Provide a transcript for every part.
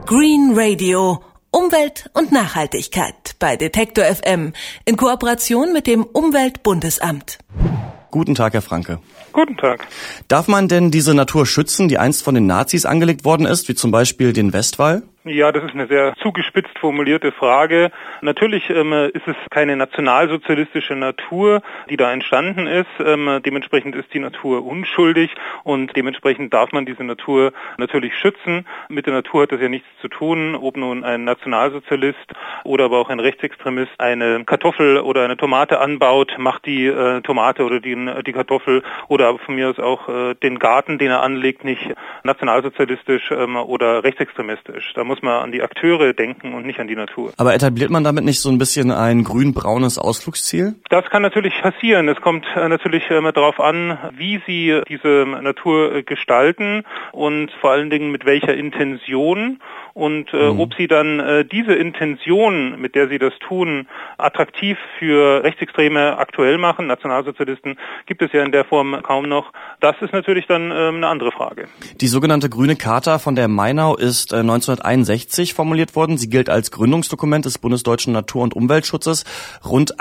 Green Radio. Umwelt und Nachhaltigkeit bei Detektor FM in Kooperation mit dem Umweltbundesamt. Guten Tag, Herr Franke. Guten Tag. Darf man denn diese Natur schützen, die einst von den Nazis angelegt worden ist, wie zum Beispiel den Westwall? Ja, das ist eine sehr zugespitzt formulierte Frage. Natürlich ist es keine nationalsozialistische Natur, die da entstanden ist. Dementsprechend ist die Natur unschuldig und dementsprechend darf man diese Natur natürlich schützen. Mit der Natur hat das ja nichts zu tun, ob nun ein Nationalsozialist oder aber auch ein Rechtsextremist eine Kartoffel oder eine Tomate anbaut, macht die Tomate oder die Kartoffel oder von mir aus auch den Garten, den er anlegt, nicht nationalsozialistisch oder rechtsextremistisch. Da muss man an die Akteure denken und nicht an die Natur. Aber etabliert man damit nicht so ein bisschen ein grün-braunes Ausflugsziel? Das kann natürlich passieren. Es kommt natürlich darauf an, wie Sie diese Natur gestalten und vor allen Dingen mit welcher Intention und ob Sie dann diese Intention, mit der Sie das tun, attraktiv für Rechtsextreme aktuell machen. Nationalsozialisten gibt es ja in der Form kaum noch. Das ist natürlich dann eine andere Frage. Die sogenannte Grüne Charta von der Mainau ist 1961 formuliert worden. Sie gilt als Gründungsdokument des bundesdeutschen Natur- und Umweltschutzes. Rund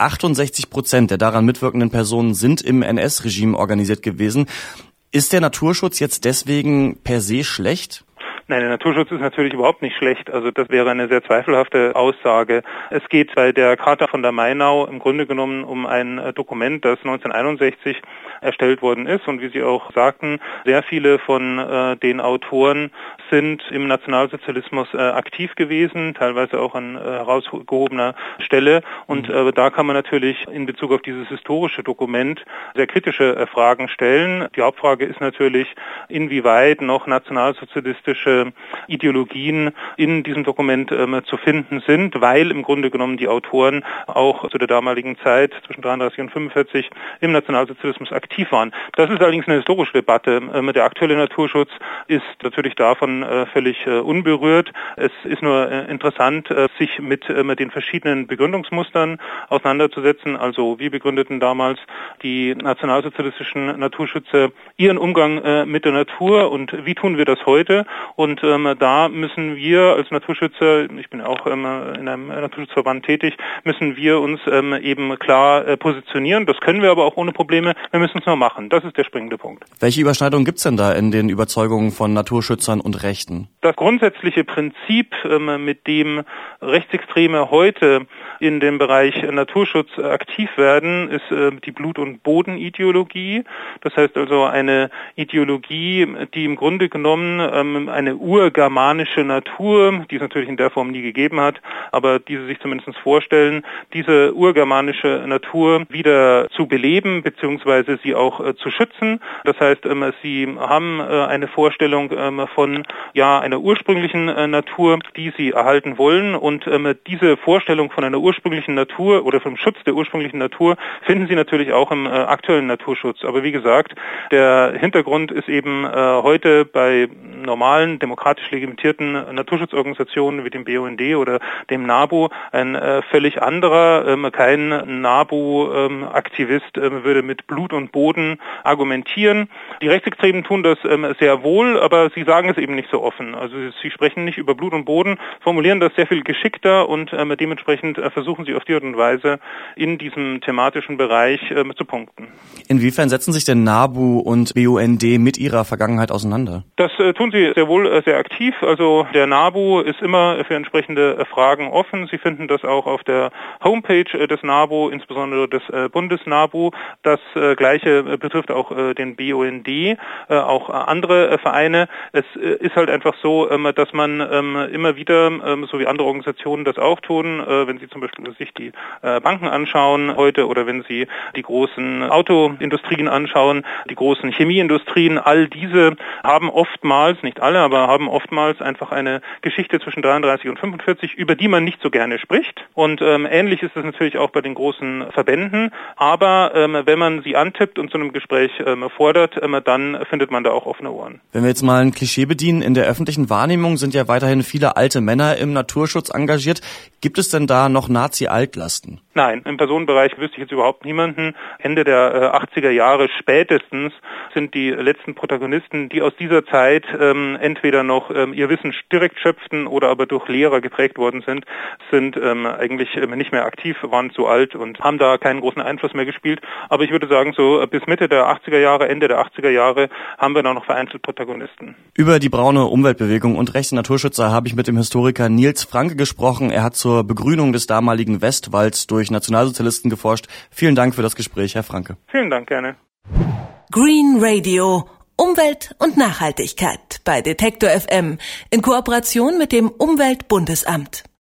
68% der daran mitwirkenden Personen sind im NS-Regime organisiert gewesen. Ist der Naturschutz jetzt deswegen per se schlecht? Nein, der Naturschutz ist natürlich überhaupt nicht schlecht. Also das wäre eine sehr zweifelhafte Aussage. Es geht bei der Charta von der Mainau im Grunde genommen um ein Dokument, das 1961 erstellt worden ist. Und wie Sie auch sagten, sehr viele von den Autoren sind im Nationalsozialismus aktiv gewesen, teilweise auch an herausgehobener Stelle. Und da kann man natürlich in Bezug auf dieses historische Dokument sehr kritische Fragen stellen. Die Hauptfrage ist natürlich, inwieweit noch nationalsozialistische Ideologien in diesem Dokument zu finden sind, weil im Grunde genommen die Autoren auch zu der damaligen Zeit zwischen 33 und 45 im Nationalsozialismus aktiv waren. Das ist allerdings eine historische Debatte. Der aktuelle Naturschutz ist natürlich davon völlig unberührt. Es ist nur interessant, sich mit den verschiedenen Begründungsmustern auseinanderzusetzen. Also wie begründeten damals die nationalsozialistischen Naturschützer ihren Umgang mit der Natur und wie tun wir das heute? Und da müssen wir als Naturschützer, ich bin auch in einem Naturschutzverband tätig, müssen wir uns eben klar positionieren. Das können wir aber auch ohne Probleme. Wir müssen es nur machen. Das ist der springende Punkt. Welche Überschneidungen gibt es denn da in den Überzeugungen von Naturschützern und Rechten? Das grundsätzliche Prinzip, mit dem Rechtsextreme heute in dem Bereich Naturschutz aktiv werden, ist die Blut- und Bodenideologie. Das heißt also eine Ideologie, die im Grunde genommen eine urgermanische Natur, die es natürlich in der Form nie gegeben hat, aber diese sich zumindest vorstellen, diese urgermanische Natur wieder zu beleben bzw. sie auch zu schützen. Das heißt, sie haben eine Vorstellung von einer ursprünglichen Natur, die sie erhalten wollen und diese Vorstellung von einer ursprünglichen Natur oder vom Schutz der ursprünglichen Natur finden Sie natürlich auch im aktuellen Naturschutz. Aber wie gesagt, der Hintergrund ist eben heute bei normalen, demokratisch legitimierten Naturschutzorganisationen wie dem BUND oder dem NABU ein völlig anderer. Kein NABU-Aktivist würde mit Blut und Boden argumentieren. Die Rechtsextremen tun das sehr wohl, aber sie sagen es eben nicht so offen. Also sie sprechen nicht über Blut und Boden, formulieren das sehr viel geschickter und dementsprechend versuchen sie auf die Art und Weise in diesem thematischen Bereich zu punkten. Inwiefern setzen sich denn NABU und BUND mit ihrer Vergangenheit auseinander? Das tun sie sehr wohl sehr aktiv. Also der NABU ist immer für entsprechende Fragen offen. Sie finden das auch auf der Homepage des NABU, insbesondere des Bundesnabu. Das Gleiche betrifft auch den BUND, auch andere Vereine. Es ist halt einfach so, dass man immer wieder, so wie andere Organisationen das auch tun, wenn Sie zum Beispiel sich die Banken anschauen heute oder wenn Sie die großen Autoindustrien anschauen, die großen Chemieindustrien, all diese haben oftmals, nicht alle, aber haben oftmals einfach eine Geschichte zwischen 33 und 45, über die man nicht so gerne spricht. Und ähnlich ist es natürlich auch bei den großen Verbänden. Aber wenn man sie antippt und zu einem Gespräch fordert, dann findet man da auch offene Ohren. Wenn wir jetzt mal ein Klischee bedienen, in der öffentlichen öffentlichen Wahrnehmung sind ja weiterhin viele alte Männer im Naturschutz engagiert. Gibt es denn da noch Nazi-Altlasten? Nein, im Personenbereich wüsste ich jetzt überhaupt niemanden. Ende der 80er Jahre spätestens sind die letzten Protagonisten, die aus dieser Zeit entweder noch ihr Wissen direkt schöpften oder aber durch Lehrer geprägt worden sind eigentlich nicht mehr aktiv, waren zu alt und haben da keinen großen Einfluss mehr gespielt. Aber ich würde sagen, so bis Mitte der 80er Jahre, Ende der 80er Jahre haben wir da noch vereinzelt Protagonisten. Über die braune Umweltbewegung und rechte Naturschützer habe ich mit dem Historiker Nils Franke gesprochen. Er hat zur Begrünung des damaligen Westwalds durch Nationalsozialisten geforscht. Vielen Dank für das Gespräch, Herr Franke. Vielen Dank, gerne. Green Radio. Umwelt und Nachhaltigkeit bei Detektor FM in Kooperation mit dem Umweltbundesamt.